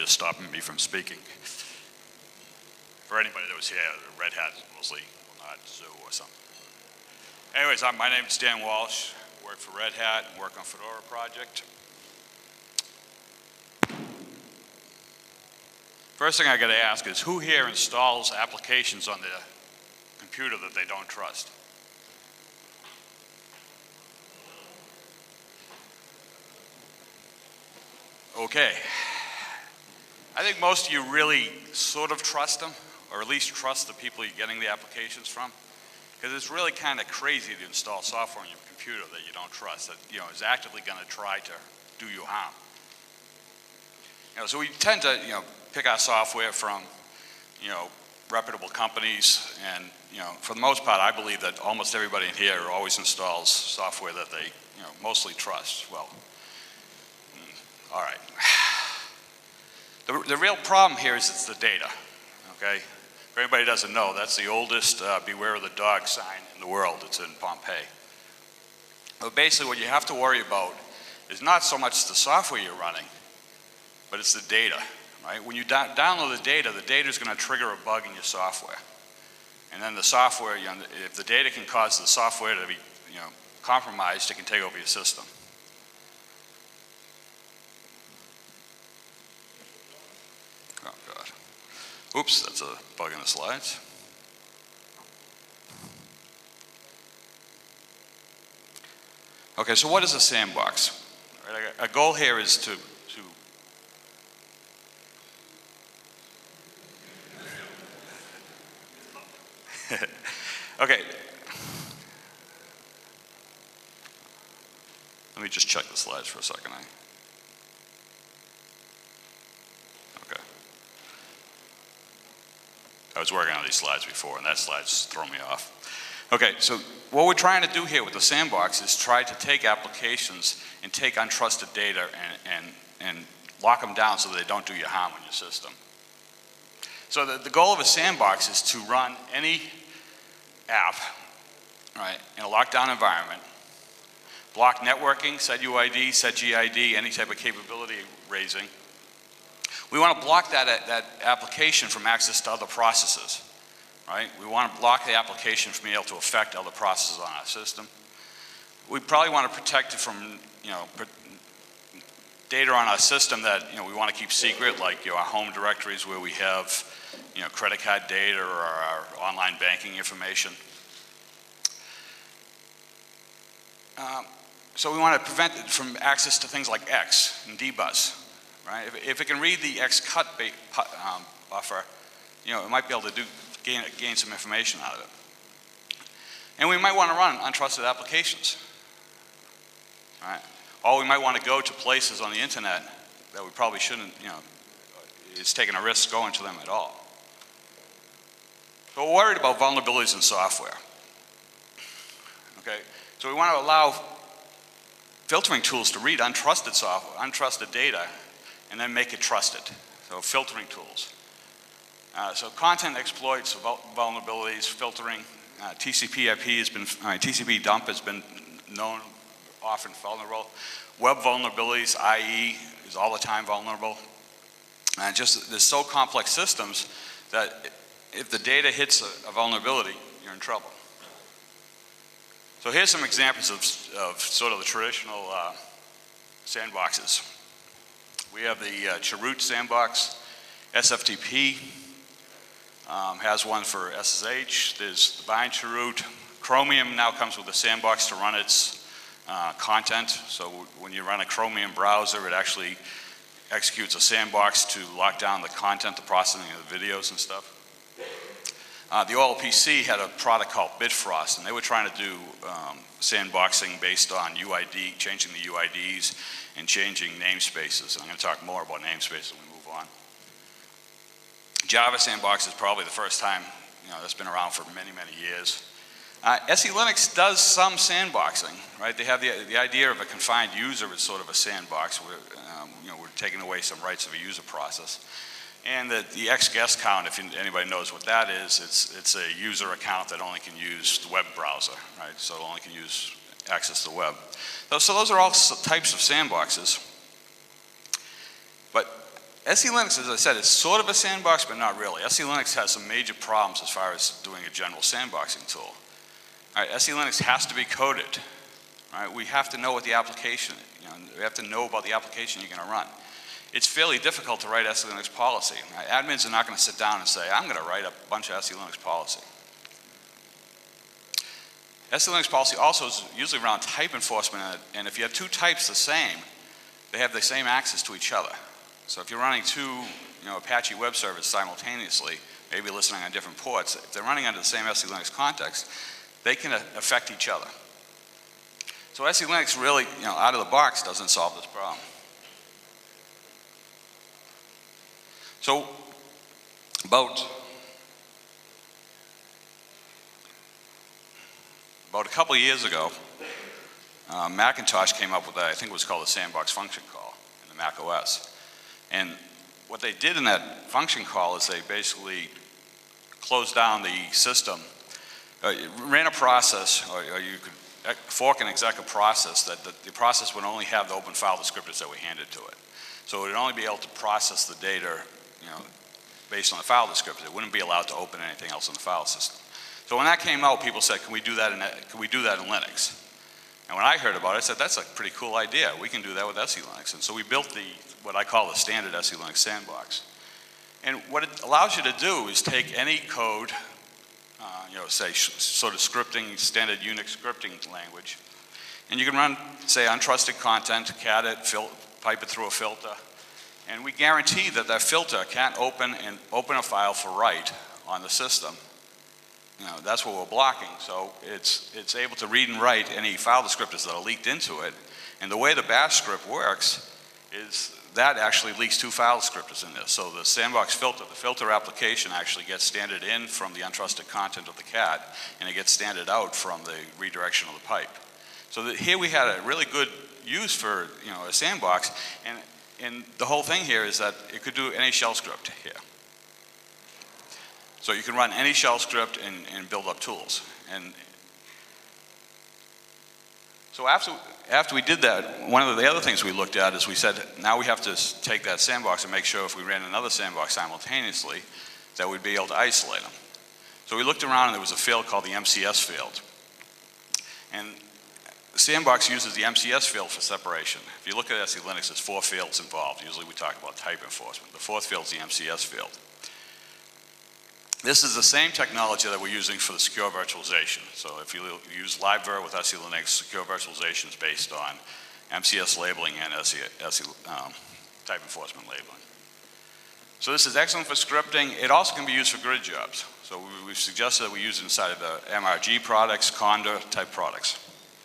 is stopping me from speaking. For anybody that was here, Red Hat mostly will not Zoo or something. Anyways, my name is Dan Walsh. I work for Red Hat and work on Fedora project. First thing I got to ask is, who here installs applications on their computer that they don't trust? Okay. I think most of you really sort of trust them, or at least trust the people you're getting the applications from, because it's really kind of crazy to install software on your computer that you don't trust, that is actively going to try to do you harm. So we tend to pick our software from reputable companies, and for the most part, I believe that almost everybody in here always installs software that they mostly trust. Well, all right. The real problem here is it's the data, okay? If anybody doesn't know, that's the oldest beware of the dog sign in the world. It's in Pompeii. But basically what you have to worry about is not so much the software you're running, but it's the data, right? When you download the data is going to trigger a bug in your software. And then the software, if the data can cause the software to be compromised, it can take over your system. Oh, God. Oops, that's a bug in the slides. Okay, so what is a sandbox? Our goal here is to okay. Let me just check the slides for a second. Okay. I was working on these slides before, and that slide's thrown me off. Okay, so what we're trying to do here with the sandbox is try to take applications and take untrusted data and lock them down so that they don't do you harm on your system. So the goal of a sandbox is to run any app, right, in a lockdown environment, block networking, set UID, set GID, any type of capability raising. We want to block that application from access to other processes, right? We want to block the application from being able to affect other processes on our system. We probably want to protect it from, data on our system that, we want to keep secret, like, our home directories where we have, credit card data or our online banking information. So we want to prevent it from access to things like X and dbus, right? If it can read the XCut buffer, it might be able to gain some information out of it. And we might want to run untrusted applications, right? Or we might want to go to places on the internet that we probably shouldn't, it's taking a risk going to them at all. So we're worried about vulnerabilities in software. Okay, so we want to allow filtering tools to read untrusted software, untrusted data, and then make it trusted. So filtering tools. So content exploits, vulnerabilities, filtering. TCP dump has been known often vulnerable. Web vulnerabilities, IE, is all the time vulnerable. And there's so complex systems that if the data hits a vulnerability, you're in trouble. So here's some examples of sort of the traditional sandboxes. We have the Chroot sandbox. SFTP has one for SSH. There's the Bind Chroot. Chromium now comes with a sandbox to run its content. So when you run a Chromium browser, it actually executes a sandbox to lock down the content, the processing of the videos and stuff. The OLPC had a product called Bitfrost, and they were trying to do sandboxing based on UID, changing the UIDs and changing namespaces. And I'm going to talk more about namespaces when we move on. Java Sandbox is probably the first time, that's been around for many, many years. SE Linux does some sandboxing, right? They have the idea of a confined user as sort of a sandbox where, we're taking away some rights of a user process. And the XGuest count, if anybody knows what that is, it's a user account that only can use the web browser, right? So it only can access the web. So those are all types of sandboxes. But SE Linux, as I said, is sort of a sandbox, but not really. SE Linux has some major problems as far as doing a general sandboxing tool. All right, SE Linux has to be coded. All right, we have to know what the application, we have to know about the application you're going to run. It's fairly difficult to write SE Linux policy. Right? Admins are not going to sit down and say, I'm going to write a bunch of SE Linux policy. SE Linux policy also is usually around type enforcement, and if you have two types the same, they have the same access to each other. So if you're running two Apache web servers simultaneously, maybe listening on different ports, if they're running under the same SE Linux context, they can affect each other. So SE Linux really, out of the box doesn't solve this problem. So about a couple of years ago, Macintosh came up with, I think it was called the sandbox function call in the Mac OS. And what they did in that function call is they basically closed down the system, ran a process, or you could fork and exec a process that the process would only have the open file descriptors that we handed to it. So it would only be able to process the data, based on the file descriptor. It wouldn't be allowed to open anything else in the file system. So when that came out, people said, can we do that in Linux? And when I heard about it, I said, that's a pretty cool idea. We can do that with SE Linux. And so we built what I call the standard SE Linux sandbox. And what it allows you to do is take any code, say sort of scripting, standard Unix scripting language, and you can run, say, untrusted content, cat it, pipe it through a filter, and we guarantee that that filter can't open a file for write on the system. That's what we're blocking. So it's able to read and write any file descriptors that are leaked into it. And the way the bash script works is that actually leaks two file descriptors in this. So the sandbox filter, the filter application actually gets standard in from the untrusted content of the cat, and it gets standard out from the redirection of the pipe. So here we had a really good use for a sandbox, and the whole thing here is that it could do any shell script here. So you can run any shell script and build up tools. And so after we did that, one of the other things we looked at is we said, now we have to take that sandbox and make sure if we ran another sandbox simultaneously, that we'd be able to isolate them. So we looked around and there was a field called the MCS field. And the sandbox uses the MCS field for separation. If you look at SE Linux, there's 4 fields involved. Usually we talk about type enforcement. The 4th field is the MCS field. This is the same technology that we're using for the secure virtualization. So if you use LiveVir with SE Linux, secure virtualization is based on MCS labeling and type enforcement labeling. So this is excellent for scripting. It also can be used for grid jobs. So we've suggested that we use it inside of the MRG products, Conda type products.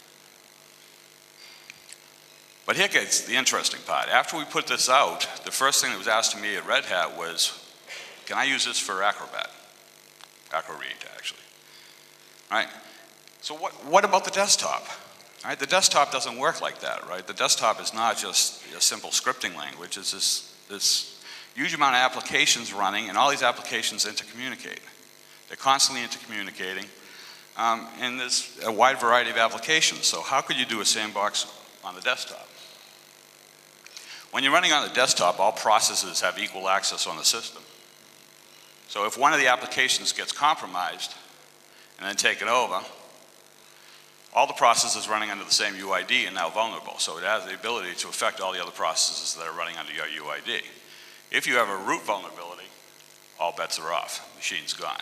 But here gets the interesting part. After we put this out, the first thing that was asked of me at Red Hat was, can I use this for Acrobat? AcroRead, actually. All right. So what about the desktop? All right, the desktop doesn't work like that, right? The desktop is not just a simple scripting language. It's this huge amount of applications running, and all these applications intercommunicate. They're constantly intercommunicating, and there's a wide variety of applications. So how could you do a sandbox on the desktop? When you're running on the desktop, all processes have equal access on the system. So if one of the applications gets compromised and then taken over, all the processes running under the same UID are now vulnerable. So it has the ability to affect all the other processes that are running under your UID. If you have a root vulnerability, all bets are off. The machine's gone.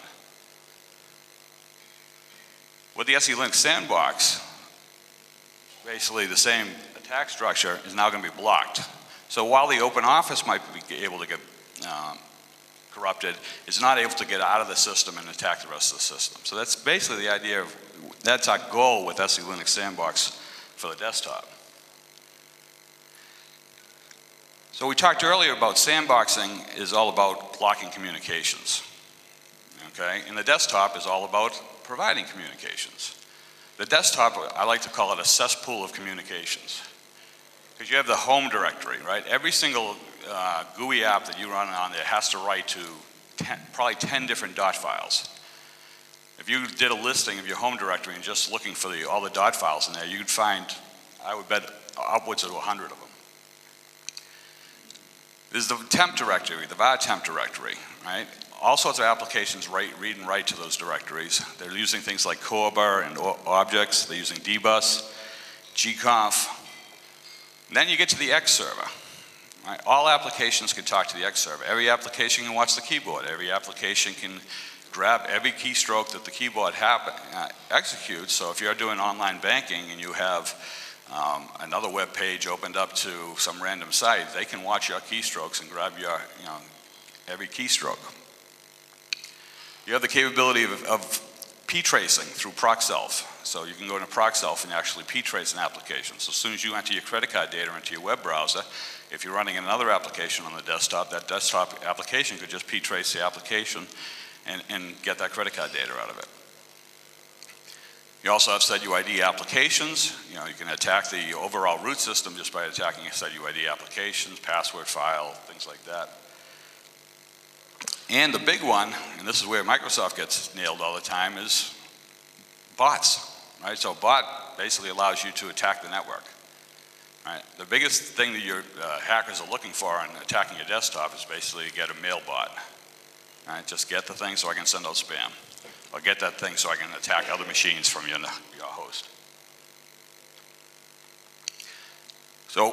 With the SE Linux sandbox, basically the same attack structure is now going to be blocked. So while the OpenOffice might be able to get corrupted, it's not able to get out of the system and attack the rest of the system. So that's basically the idea of, that's our goal with SE Linux Sandbox for the desktop. So we talked earlier about sandboxing is all about blocking communications, okay? And the desktop is all about providing communications. The desktop, I like to call it a cesspool of communications, because you have the home directory, right? Every single GUI app that you run on there has to write to probably 10 different dot files. If you did a listing of your home directory and just looking for all the dot files in there, you'd find, I would bet, upwards of 100 of them. There's the temp directory, the var temp directory, right? All sorts of applications read and write to those directories. They're using things like CORBA and objects. They're using dbus, gconf. And then you get to the X server. Right? All applications can talk to the X server. Every application can watch the keyboard. Every application can grab every keystroke that the keyboard executes. So if you're doing online banking and you have another web page opened up to some random site, they can watch your keystrokes and grab your, every keystroke. You have the capability of p-tracing through Procself. So you can go into Procself and actually p-trace an application. So as soon as you enter your credit card data into your web browser, if you're running another application on the desktop, that desktop application could just p-trace the application and get that credit card data out of it. You also have SetUID applications. You can attack the overall root system just by attacking SetUID applications, password file, things like that. And the big one, and this is where Microsoft gets nailed all the time, is bots, right? So bot basically allows you to attack the network, right? The biggest thing that your hackers are looking for in attacking your desktop is basically get a mail bot, right? Just get the thing so I can send out spam, or get that thing so I can attack other machines from your host. So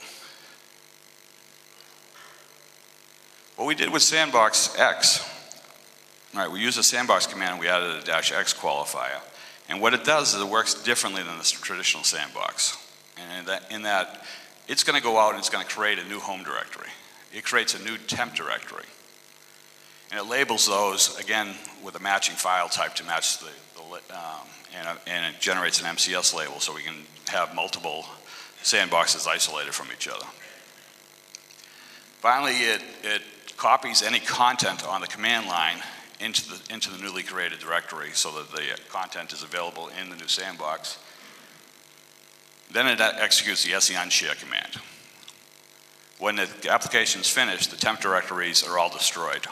what we did with Sandbox X, right, we used a sandbox command and we added a -x qualifier. And what it does is it works differently than the traditional sandbox. And in that it's going to go out and it's going to create a new home directory. It creates a new temp directory. And it labels those, again, with a matching file type to match and it generates an MCS label so we can have multiple sandboxes isolated from each other. Finally, it copies any content on the command line into the newly created directory so that the content is available in the new sandbox. Then it executes the SE_unshare command. When the application is finished, the temp directories are all destroyed.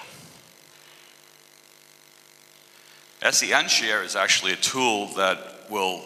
SE_unshare is actually a tool that will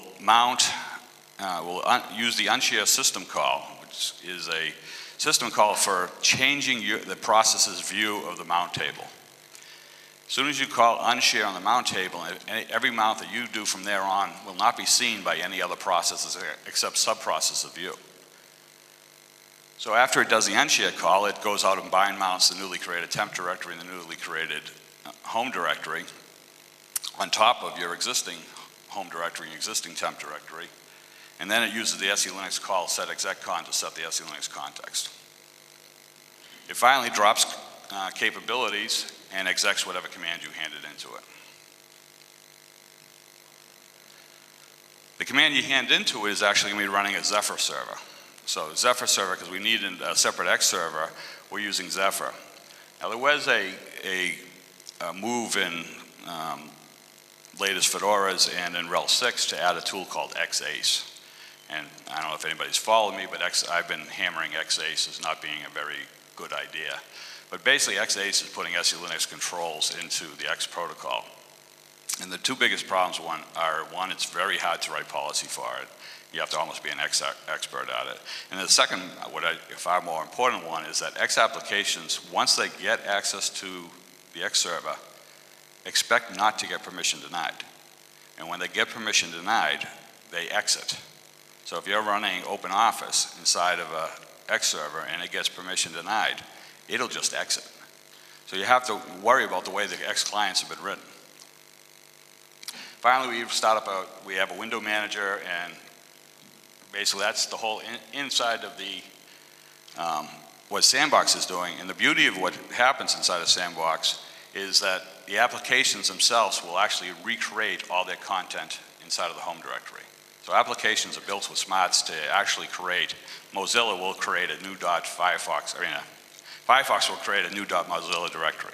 use the unshare system call, which is a system call for changing the process's view of the mount table. As soon as you call unshare on the mount table, every mount that you do from there on will not be seen by any other processes except subprocessor view. So after it does the unshare call, it goes out and bind mounts the newly created temp directory and the newly created home directory on top of your existing home directory and existing temp directory. And then it uses the SELinux call setexecconf to set the SELinux context. It finally drops capabilities and execs whatever command you handed into it. The command you hand into it is actually going to be running a Zephyr server. So Zephyr server, because we need a separate X server, we're using Zephyr. Now there was a move in latest Fedoras and in RHEL 6 to add a tool called XACE. And I don't know if anybody's followed me, but I've been hammering XACE as not being a very good idea. But basically XACE is putting SELinux controls into the X protocol. And the two biggest problems are one, it's very hard to write policy for it. You have to almost be an X expert at it. And the second, a far more important one, is that X applications, once they get access to the X server, expect not to get permission denied. And when they get permission denied, they exit. So if you're running OpenOffice inside of a X server and it gets permission denied, it'll just exit. So you have to worry about the way the X clients have been written. Finally, we have a window manager, and basically that's the whole inside of the what Sandbox is doing. And the beauty of what happens inside of Sandbox is that the applications themselves will actually recreate all their content inside of the home directory. So applications are built with smarts to actually create. Mozilla will create a new .Firefox, Firefox will create a new .Mozilla directory.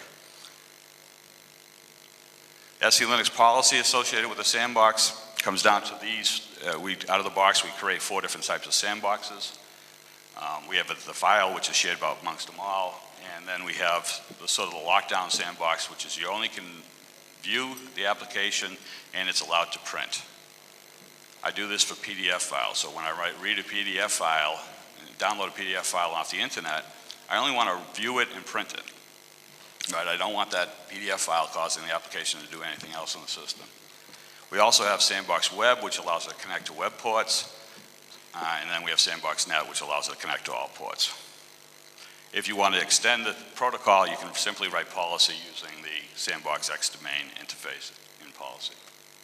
SELinux policy associated with the sandbox comes down to these. Out of the box, we create 4 different types of sandboxes. We have the file, which is shared amongst them all, and then we have the lockdown sandbox, which is you only can view the application and it's allowed to print. I do this for PDF files, so when I read a PDF file, download a PDF file off the internet, I only want to view it and print it. Right? I don't want that PDF file causing the application to do anything else in the system. We also have Sandbox Web, which allows it to connect to web ports. And then we have Sandbox Net, which allows it to connect to all ports. If you want to extend the protocol, you can simply write policy using the Sandbox X domain interface in policy.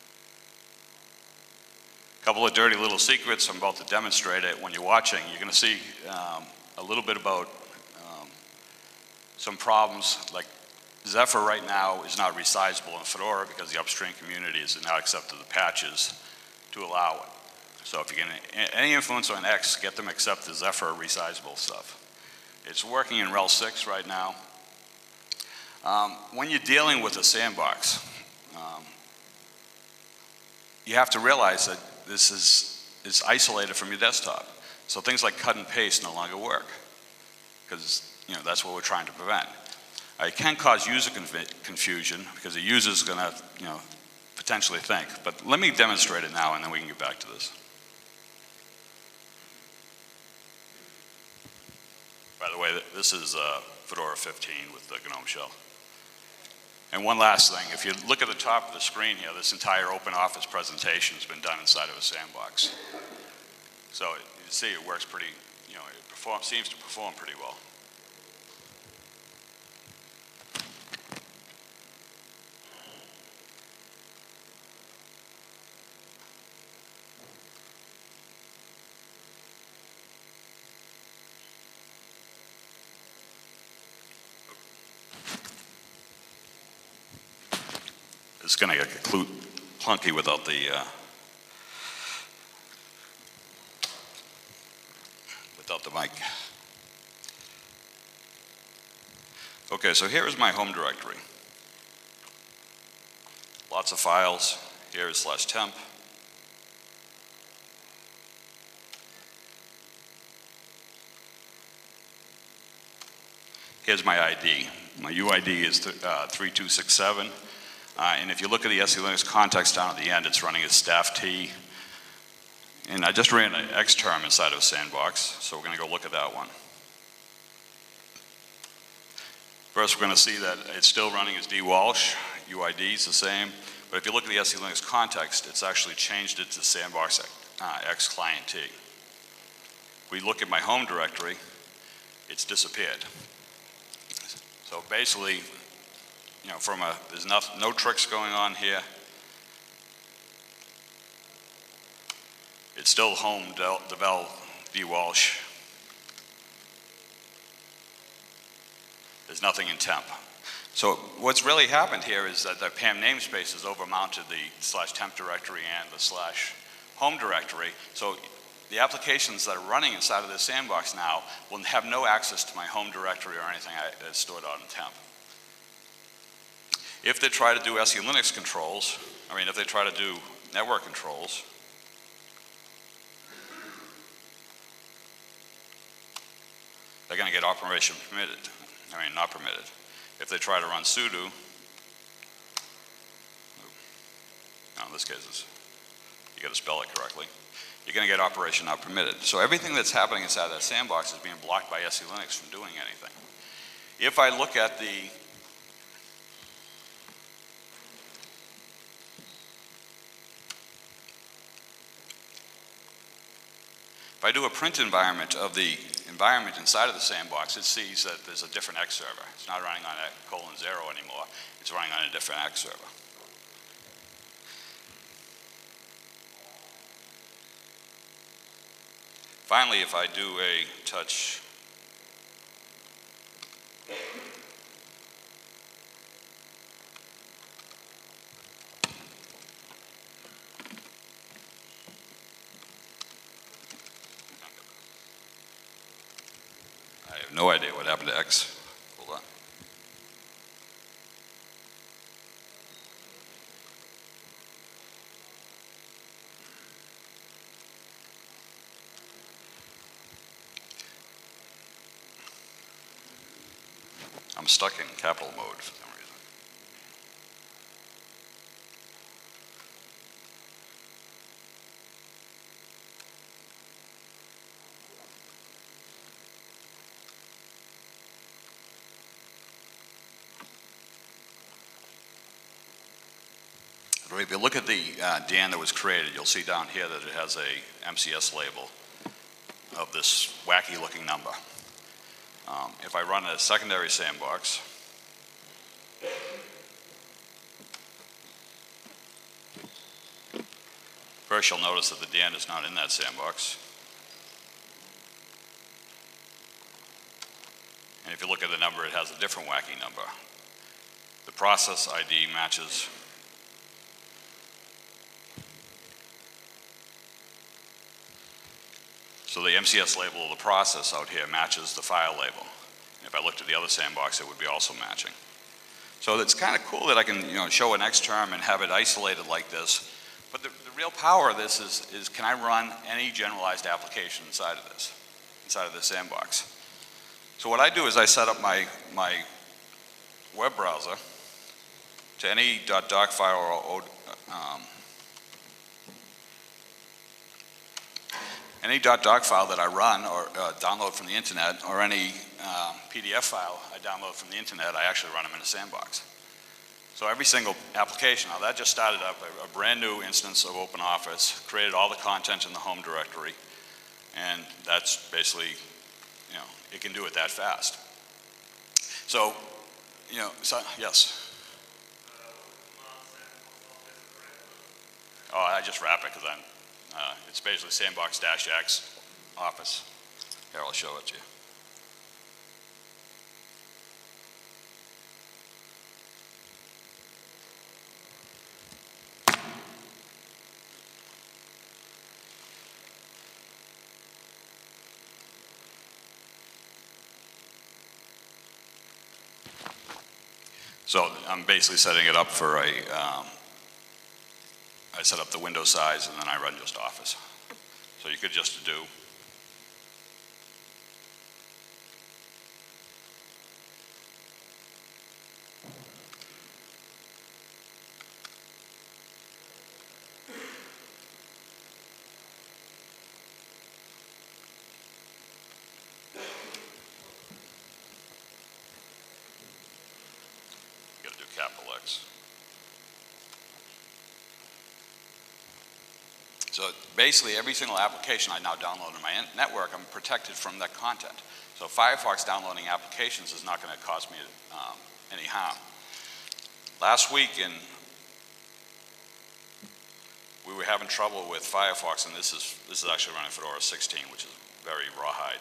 A couple of dirty little secrets. I'm about to demonstrate it. When you're watching, you're going to see a little bit about some problems. Like Zephyr right now is not resizable in Fedora because the upstream community has not accepted the patches to allow it. So if you get any influence on X, get them accept the Zephyr resizable stuff. It's working in RHEL 6 right now. When you're dealing with a sandbox, you have to realize that this is isolated from your desktop. So things like cut and paste no longer work, because that's what we're trying to prevent. It can cause user confusion because the user is going to potentially think. But let me demonstrate it now, and then we can get back to this. By the way, this is Fedora 15 with the GNOME shell. And one last thing, if you look at the top of the screen here, this entire OpenOffice presentation has been done inside of a sandbox. So you see it works pretty, it seems to perform pretty well. It's going to get clunky without the mic. Okay, so here is my home directory. Lots of files. Here is /temp. Here's my ID. My UID is 3267. And if you look at the SE Linux context down at the end, it's running as staff T. And I just ran an Xterm inside of a sandbox, so we're going to go look at that one. First, we're going to see that it's still running as dwalsh. UID is the same. But if you look at the SE Linux context, it's actually changed it to sandbox X client T. If we look at my home directory, it's disappeared. So basically, there's no tricks going on here. It's still home devel dwalsh. There's nothing in temp. So what's really happened here is that the PAM namespace has overmounted the /temp directory and the /home directory. So the applications that are running inside of this sandbox now will have no access to my home directory or anything that's stored out in temp. If they try to do SE Linux controls, if they try to do network controls, they're going to get operation permitted. Not permitted. If they try to run sudo, in this case, you got to spell it correctly, you're going to get operation not permitted. So everything that's happening inside that sandbox is being blocked by SE Linux from doing anything. If I look at if I do a print environment of the environment inside of the sandbox, it sees that there's a different X server. It's not running on a :0 anymore. It's running on a different X server. Finally, if I do a touch I have no idea what happened to X. Hold on. I'm stuck in capital mode for some reason. But if you look at the DAN that was created, you'll see down here that it has a MCS label of this wacky looking number. If I run a secondary sandbox, first you'll notice that the DAN is not in that sandbox. And if you look at the number, it has a different wacky number. The process ID matches so the MCS label of the process out here matches the file label. And if I looked at the other sandbox, it would be also matching. So it's kind of cool that I can show an X-term and have it isolated like this. But the real power of this is can I run any generalized application inside of this sandbox? So what I do is I set up my web browser to any .doc file or any .doc file that I run or download from the internet, or any PDF file I download from the internet, I actually run them in a sandbox. So every single application, now that just started up a brand new instance of OpenOffice, created all the content in the home directory, and that's basically, it can do it that fast. So, yes. Oh, I just wrap it because it's basically sandbox-x office. Here, I'll show it to you. So I'm basically setting it up for I set up the window size and then I run just Office. So you could just do capital X. So basically every single application I now download in my network, I'm protected from that content. So Firefox downloading applications is not going to cause me any harm. Last week we were having trouble with Firefox, and this is actually running Fedora 16, which is very rawhide.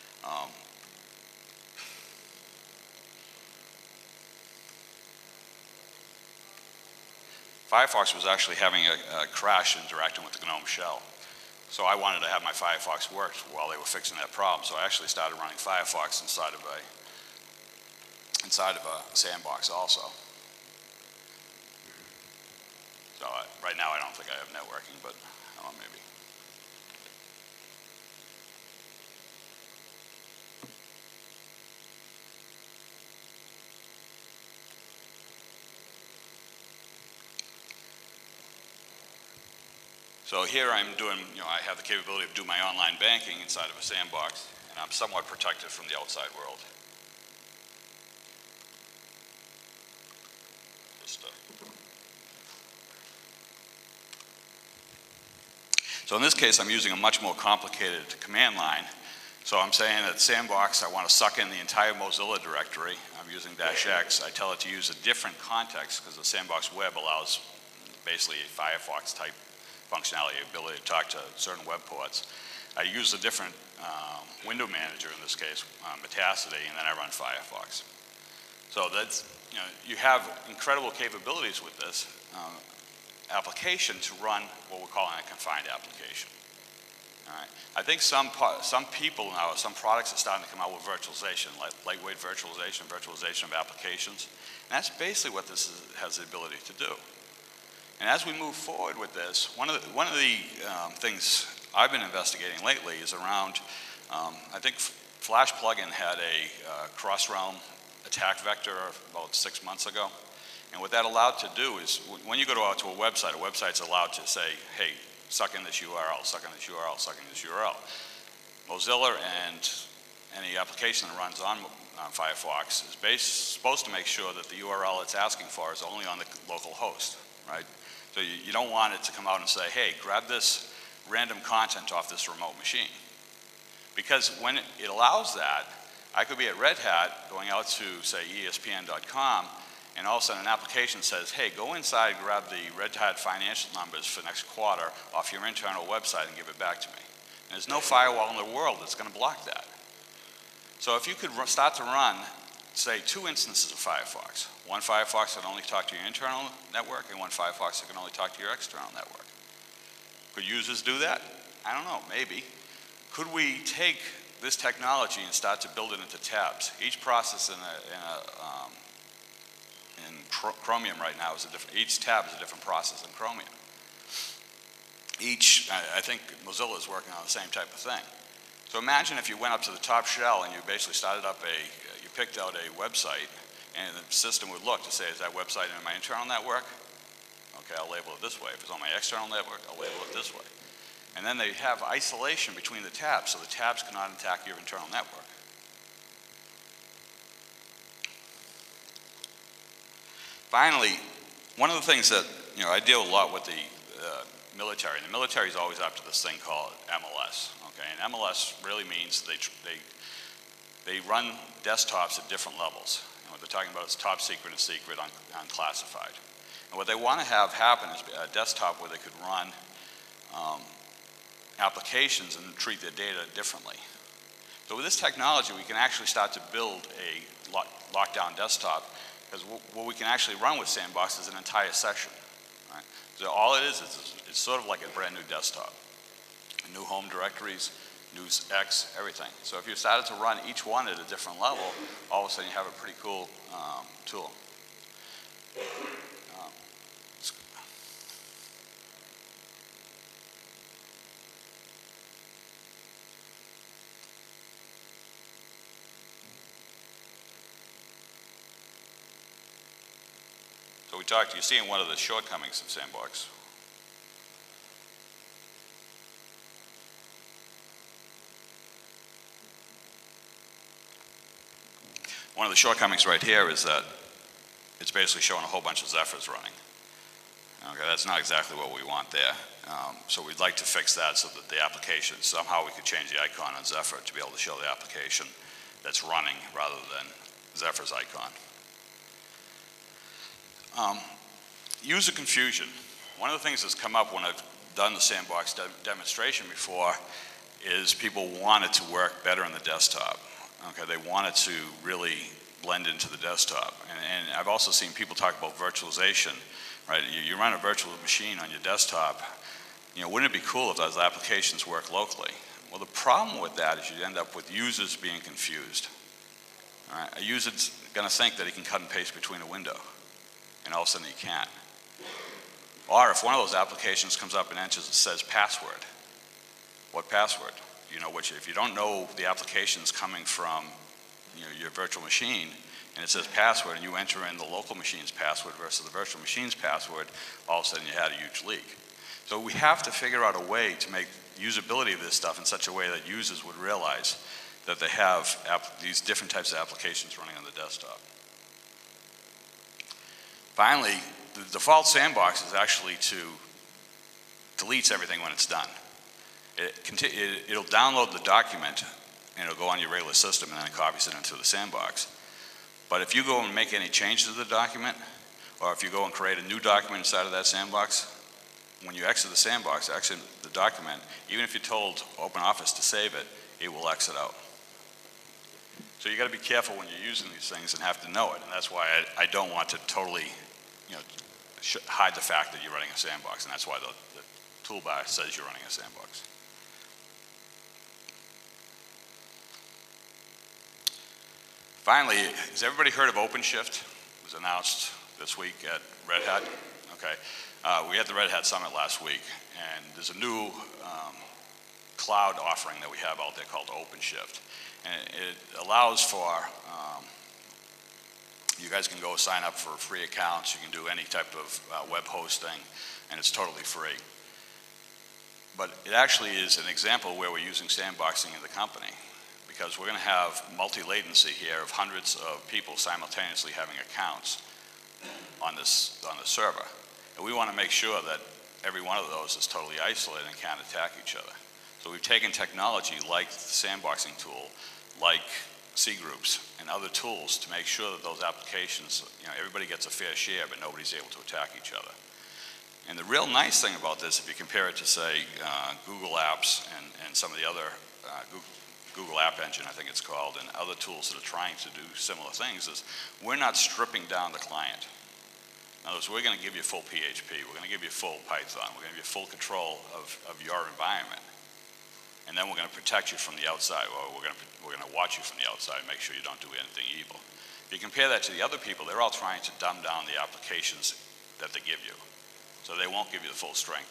Firefox was actually having a crash interacting with the GNOME shell. So I wanted to have my Firefox work while they were fixing that problem. So I actually started running Firefox inside of a sandbox also. So right now I don't think I have networking, but maybe. So here I'm doing, I have the capability of doing my online banking inside of a sandbox, and I'm somewhat protected from the outside world. So in this case, I'm using a much more complicated command line. So I'm saying that Sandbox, I want to suck in the entire Mozilla directory. I'm using -X. I tell it to use a different context because the Sandbox web allows basically a Firefox type functionality, ability to talk to certain web ports. I use a different window manager in this case, Metacity, and then I run Firefox. So that's, you have incredible capabilities with this application to run what we're calling a confined application. All right. I think some people now, some products are starting to come out with virtualization, like lightweight virtualization of applications. And that's basically what this has the ability to do. And as we move forward with this, one of the things I've been investigating lately is around, I think Flash plugin had a cross-realm attack vector about 6 months ago. And what that allowed to do is, when you go out to a website's allowed to say, hey, suck in this URL, suck in this URL, suck in this URL. Mozilla and any application that runs on Firefox is supposed to make sure that the URL it's asking for is only on the local host, right? So you don't want it to come out and say, hey, grab this random content off this remote machine. Because when it allows that, I could be at Red Hat going out to, say, ESPN.com, and all of a sudden an application says, hey, go inside, grab the Red Hat financial numbers for next quarter off your internal website and give it back to me. And there's no firewall in the world that's going to block that. So if you could start to run, say, 2 instances of Firefox, one Firefox that only talk to your internal network and one Firefox that can only talk to your external network. Could users do that? I don't know, maybe. Could we take this technology and start to build it into tabs? Each process in Chromium right now is a different, each tab is a different process in Chromium. I think Mozilla is working on the same type of thing. So imagine if you went up to the top shell and you basically started up you picked out a website, and the system would look to say, is that website in my internal network? Okay, I'll label it this way. If it's on my external network, I'll label it this way. And then they have isolation between the tabs, so the tabs cannot attack your internal network. Finally, one of the things that, I deal a lot with the military, and the military is always up to this thing called MLS, okay? And MLS really means they run desktops at different levels. And what they're talking about is top secret and secret, unclassified. And what they want to have happen is a desktop where they could run applications and treat their data differently. So with this technology, we can actually start to build a lockdown desktop, because what we can actually run with Sandbox is an entire session. Right? So all it is it's sort of like a brand new desktop. New home directories, new X, everything. So if you started to run each one at a different level, all of a sudden you have a pretty cool tool. So you're seeing one of the shortcomings of Sandbox. One of the shortcomings right here is that it's basically showing a whole bunch of Zephyrs running. Okay, that's not exactly what we want there. So we'd like to fix that so that the application, somehow we could change the icon on Zephyr to be able to show the application that's running rather than Zephyr's icon. User confusion. One of the things that's come up when I've done the Sandbox demonstration before is people want it to work better on the desktop. Okay, they want it to really blend into the desktop. And I've also seen people talk about virtualization, right? You run a virtual machine on your desktop, wouldn't it be cool if those applications work locally? Well, the problem with that is you end up with users being confused. All right? A user's gonna think that he can cut and paste between a window, and all of a sudden he can't. Or if one of those applications comes up and says password, what password? If you don't know the application's coming from your virtual machine, and it says password, and you enter in the local machine's password versus the virtual machine's password, all of a sudden you had a huge leak. So we have to figure out a way to make usability of this stuff in such a way that users would realize that they have these different types of applications running on the desktop. Finally, the default Sandbox is actually deletes everything when it's done. It'll download the document and it'll go on your regular system and then it copies it into the Sandbox. But if you go and make any changes to the document, or if you go and create a new document inside of that Sandbox, when you exit the Sandbox, exit the document, even if you told OpenOffice to save it, it will exit out. So you got to be careful when you're using these things and have to know it, and that's why I don't want to totally, hide the fact that you're running a Sandbox, and that's why the toolbar says you're running a Sandbox. Finally, has everybody heard of OpenShift? It was announced this week at Red Hat. Okay, we had the Red Hat Summit last week, and there's a new cloud offering that we have out there called OpenShift. And it allows for, you guys can go sign up for free accounts, you can do any type of web hosting, and it's totally free. But it actually is an example where we're using sandboxing in the company, because we're going to have multi-latency here of hundreds of people simultaneously having accounts on the server. And we want to make sure that every one of those is totally isolated and can't attack each other. So we've taken technology like the sandboxing tool, like C groups and other tools to make sure that those applications, everybody gets a fair share, but nobody's able to attack each other. And the real nice thing about this, if you compare it to, say, Google Apps and some of the other, Google App Engine, I think it's called, and other tools that are trying to do similar things, is we're not stripping down the client. In other words, we're going to give you full PHP, we're going to give you full Python, we're going to give you full control of your environment. And then we're going to protect you from the outside, or we're going to watch you from the outside and make sure you don't do anything evil. If you compare that to the other people, they're all trying to dumb down the applications that they give you. So they won't give you the full strength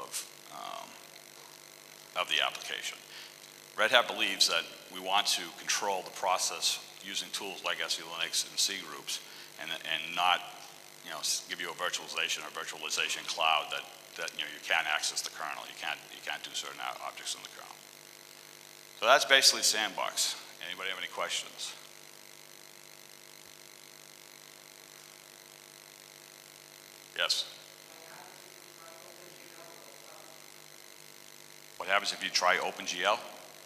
of the application. Red Hat believes that we want to control the process using tools like SELinux and C groups, and not give you a virtualization or virtualization cloud that you can't access the kernel. You can't do certain objects in the kernel. So that's basically Sandbox. Anybody have any questions? Yes. What happens if you try OpenGL?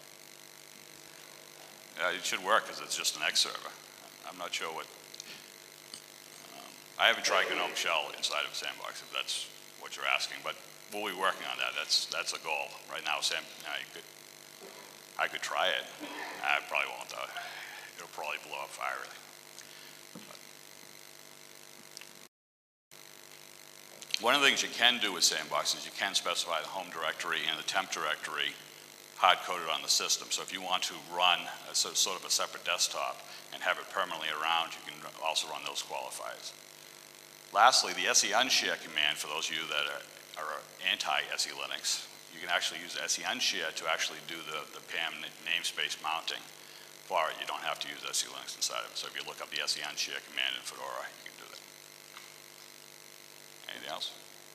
It should work because it's just an X server. I'm not sure what. I haven't tried GNOME Shell inside of Sandbox, if that's what you're asking, but we'll be working on that. That's a goal. Right now, I could try it. I probably won't though. It'll probably blow up fiery. One of the things you can do with Sandbox is you can specify the home directory and the temp directory hard-coded on the system. So if you want to run sort of a separate desktop and have it permanently around, you can also run those qualifiers. Lastly, the SEUnshare command, for those of you that are anti-SELinux, you can actually use SEUnshare to actually do the PAM namespace mounting for it. You don't have to use SELinux inside of it. So if you look up the SEUnshare command in Fedora, you can do that. Anything else?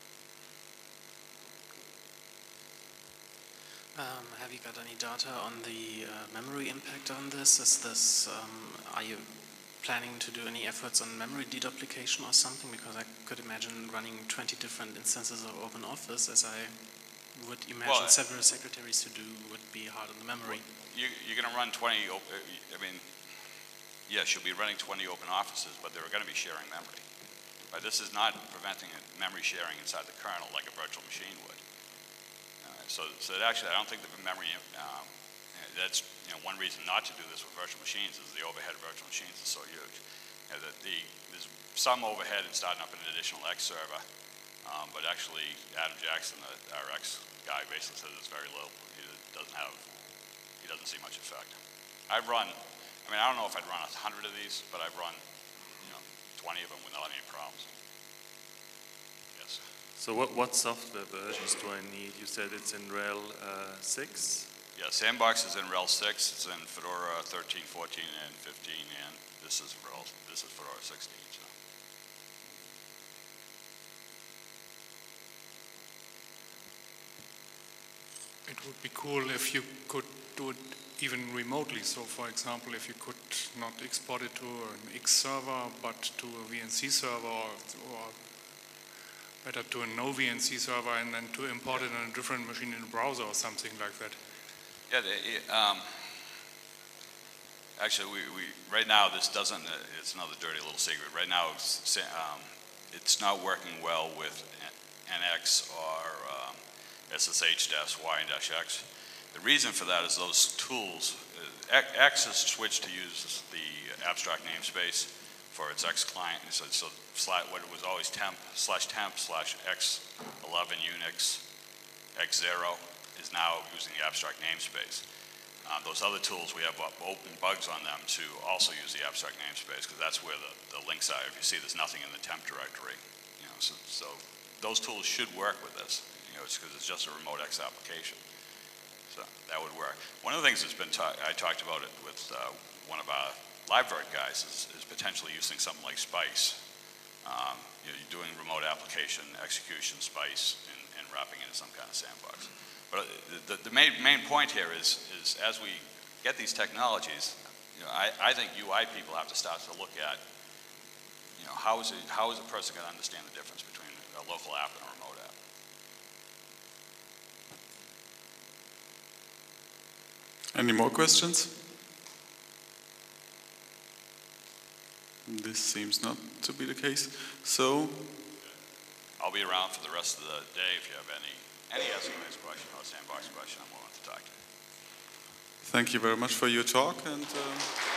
Have you got any data on the memory impact on this? Is this, are you planning to do any efforts on memory deduplication or something? Because I could imagine running 20 different instances of OpenOffice, as I would imagine several secretaries to do, would be hard on the memory. You're going to run 20, yes, you'll be running 20 open offices, but they're going to be sharing memory. Right? This is not preventing memory sharing inside the kernel like a virtual machine would. So actually, I don't think the memory, that's one reason not to do this with virtual machines is the overhead of virtual machines is so huge. There's some overhead in starting up an additional X server, but actually Adam Jackson, our X guy, basically says it's very little. He doesn't see much effect. I've run, I don't know if I'd run 100 of these, but I've run 20 of them without any problems. Yes. So what software versions do I need? You said it's in RHEL 6? Yeah, Sandbox is in RHEL 6. It's in Fedora 13, 14, and 15, and this is Fedora 16. So. It would be cool if you could do it even remotely. So, for example, if you could not export it to an X server, but to a VNC server, or better to a no VNC server, and then to import it on a different machine in a browser or something like that. Yeah, actually, we right now this doesn't. It's another dirty little secret. Right now, it's not working well with NX or SSH-Y and -X. The reason for that is those tools. X has switched to use the abstract namespace for its X client. So what it was always temp/X11 Unix X0 is now using the abstract namespace. Those other tools, we have open bugs on them to also use the abstract namespace, because that's where the links are. If you see, there's nothing in the temp directory. So those tools should work with this. It's because it's just a remote X application. So that would work. One of the things that's been I talked about it with one of our LiveVert guys is potentially using something like Spice. You're doing remote application execution Spice and wrapping it in some kind of sandbox. But the main point here is as we get these technologies, I think UI people have to start to look at, how is a person going to understand the difference between a local app and a remote app. Any more questions? This seems not to be the case. So, I'll be around for the rest of the day if you have any SMS question or sandbox question. I'm willing to talk to you. thank you very much for your talk, and